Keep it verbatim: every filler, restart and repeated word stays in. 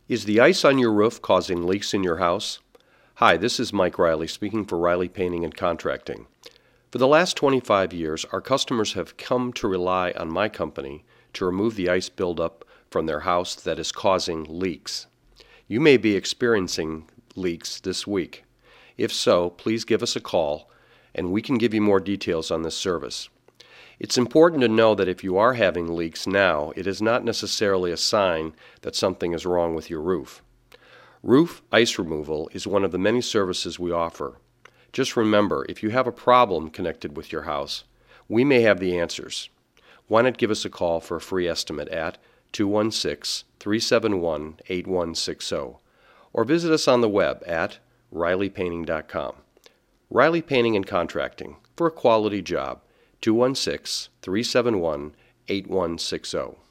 Is the ice on your roof causing leaks in your house? Hi, this is Mike Riley speaking for Riley Painting and Contracting. For the last twenty-five years, our customers have come to rely on my company to remove the ice buildup from their house that is causing leaks. You may be experiencing leaks this week. If so, please give us a call and we can give you more details on this service. It's important to know that if you are having leaks now, it is not necessarily a sign that something is wrong with your roof. Roof ice removal is one of the many services we offer. Just remember, if you have a problem connected with your house, we may have the answers. Why not give us a call for a free estimate at two one six, three seven one, eight one six zero or visit us on the web at riley painting dot com. Riley Painting and Contracting, for a quality job, two one six, three seven one, eight one six zero.